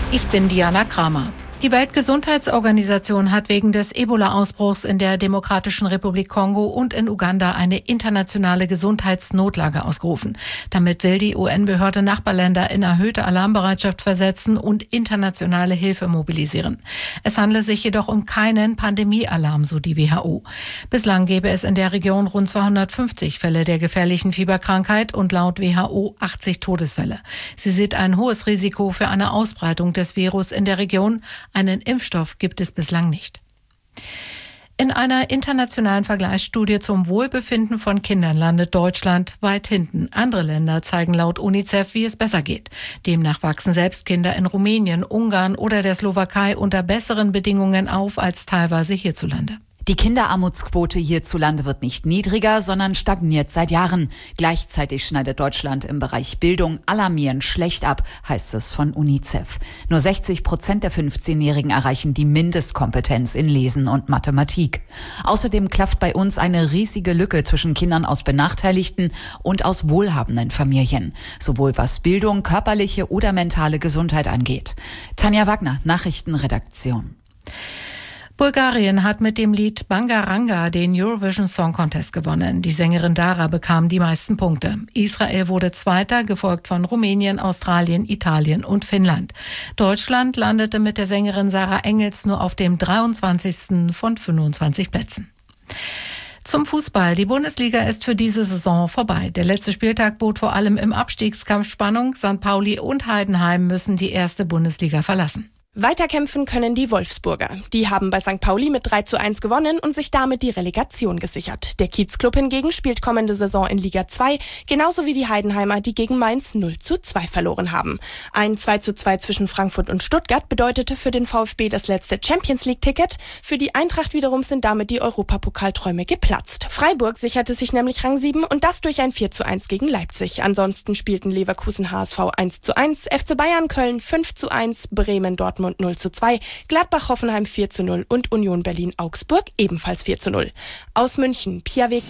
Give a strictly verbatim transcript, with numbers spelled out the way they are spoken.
Ich bin Diana Kramer. Die Weltgesundheitsorganisation hat wegen des Ebola-Ausbruchs in der Demokratischen Republik Kongo und in Uganda eine internationale Gesundheitsnotlage ausgerufen. Damit will die U N-Behörde Nachbarländer in erhöhte Alarmbereitschaft versetzen und internationale Hilfe mobilisieren. Es handle sich jedoch um keinen Pandemiealarm, so die W H O. Bislang gäbe es in der Region rund zweihundertfünfzig Fälle der gefährlichen Fieberkrankheit und laut W H O achtzig Todesfälle. Sie sieht ein hohes Risiko für eine Ausbreitung des Virus in der Region. Einen Impfstoff gibt es bislang nicht. In einer internationalen Vergleichsstudie zum Wohlbefinden von Kindern landet Deutschland weit hinten. Andere Länder zeigen laut UNICEF, wie es besser geht. Demnach wachsen selbst Kinder in Rumänien, Ungarn oder der Slowakei unter besseren Bedingungen auf als teilweise hierzulande. Die Kinderarmutsquote hierzulande wird nicht niedriger, sondern stagniert seit Jahren. Gleichzeitig schneidet Deutschland im Bereich Bildung alarmierend schlecht ab, heißt es von UNICEF. Nur sechzig Prozent der fünfzehnjährigen erreichen die Mindestkompetenz in Lesen und Mathematik. Außerdem klafft bei uns eine riesige Lücke zwischen Kindern aus benachteiligten und aus wohlhabenden Familien. Sowohl was Bildung, körperliche oder mentale Gesundheit angeht. Tanja Wagner, Nachrichtenredaktion. Bulgarien hat mit dem Lied Bangaranga den Eurovision Song Contest gewonnen. Die Sängerin Dara bekam die meisten Punkte. Israel wurde Zweiter, gefolgt von Rumänien, Australien, Italien und Finnland. Deutschland landete mit der Sängerin Sarah Engels nur auf dem dreiundzwanzigsten von fünfundzwanzig Plätzen. Zum Fußball. Die Bundesliga ist für diese Saison vorbei. Der letzte Spieltag bot vor allem im Abstiegskampf Spannung. Sankt Pauli und Heidenheim müssen die erste Bundesliga verlassen. Weiterkämpfen können die Wolfsburger. Die haben bei Sankt Pauli mit drei zu eins gewonnen und sich damit die Relegation gesichert. Der Kiezclub hingegen spielt kommende Saison in Liga zwei, genauso wie die Heidenheimer, die gegen Mainz null zu zwei verloren haben. Ein zwei zu zwei zwischen Frankfurt und Stuttgart bedeutete für den VfB das letzte Champions-League-Ticket. Für die Eintracht wiederum sind damit die Europapokalträume geplatzt. Freiburg sicherte sich nämlich Rang sieben und das durch ein vier zu eins gegen Leipzig. Ansonsten spielten Leverkusen H S V eins zu eins, F C Bayern Köln fünf zu eins, Bremen Dortmund null zu zwei, Gladbach Hoffenheim vier zu null und Union Berlin Augsburg ebenfalls vier zu null. Aus München, Pia Weg.